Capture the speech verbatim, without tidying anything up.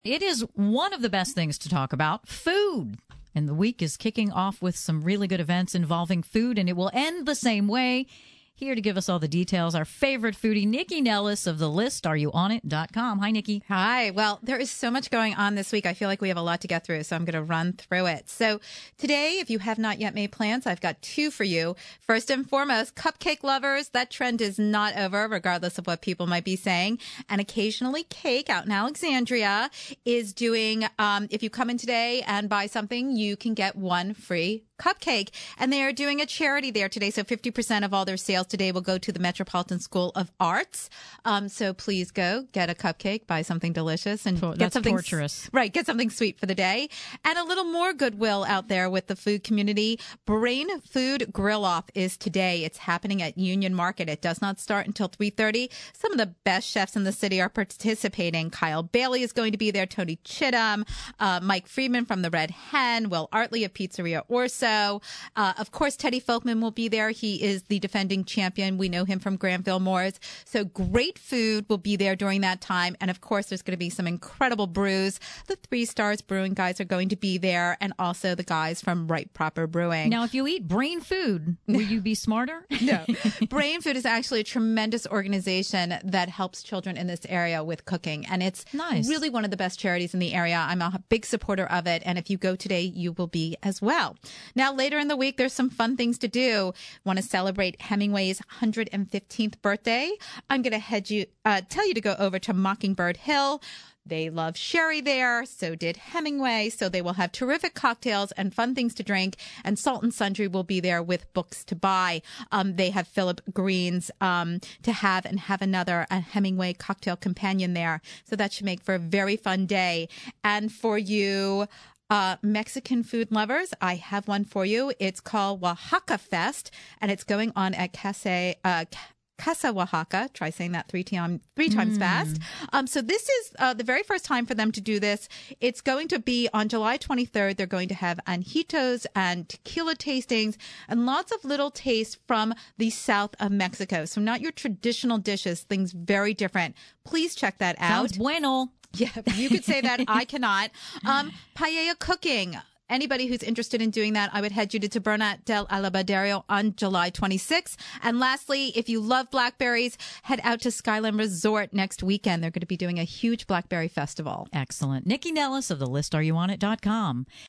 It is one of the best things to talk about, food. And the week is kicking off with some really good events involving food, and it will end the same way. Here to give us all the details, our favorite foodie, Nikki Nellis of the list are you on it dot com. Hi, Nikki. Hi. Well, there is so much going on this week. I feel like we have a lot to get through, so I'm going to run through it. So today, if you have not yet made plans, I've got two for you. First and foremost, cupcake lovers. That trend is not over, regardless of what people might be saying. And occasionally Cake out in Alexandria is doing, um, if you come in today and buy something, you can get one free cupcake. And they are doing a charity there today. So fifty percent of all their sales today will go to the Metropolitan School of Arts. Um, so please go get a cupcake, buy something delicious, and That's get something torturous. Right, get something sweet for the day. And a little more goodwill out there with the food community. Brain Food Grill Off is today. It's happening at Union Market. It does not start until three thirty. Some of the best chefs in the city are participating. Kyle Bailey is going to be there, Tony Chittum, uh, Mike Friedman from the Red Hen, Will Artley of Pizzeria Orso. Uh, of course, Teddy Folkman will be there. He is the defending champion. We know him from Granville Moors. So great food will be there during that time. And of course, there's going to be some incredible brews. The Three Stars Brewing guys are going to be there, and also the guys from Right Proper Brewing. Now, if you eat brain food, will you be smarter? No. Brain Food is actually a tremendous organization that helps children in this area with cooking. And it's Nice. really one of the best charities in the area. I'm a big supporter of it. And if you go today, you will be as well. Now, later in the week, there's some fun things to do. Want to celebrate Hemingway's one hundred fifteenth birthday? I'm going to head you, uh, tell you to go over to Mockingbird Hill. They love sherry there. So did Hemingway. So they will have terrific cocktails and fun things to drink. And Salt and Sundry will be there with books to buy. Um, they have Philip Green's um, to have and have another a Hemingway cocktail companion there. So that should make for a very fun day. And for you Uh, Mexican food lovers, I have one for you. It's called Oaxaca Fest, and it's going on at Casa, uh, Casa Oaxaca. Try saying that three, time, three times Mm. fast. Um, so this is uh, the very first time for them to do this. It's going to be on July twenty-third. They're going to have anjitos and tequila tastings and lots of little tastes from the south of Mexico. So not your traditional dishes, things very different. Please check that out. Sounds bueno. Yeah, you could say that. I cannot. Um, paella cooking. Anybody who's interested in doing that, I would head you to Taberna del Alabadero on July twenty-sixth. And lastly, if you love blackberries, head out to Skyline Resort next weekend. They're going to be doing a huge blackberry festival. Excellent. Nikki Nellis of the list are you on it dot com.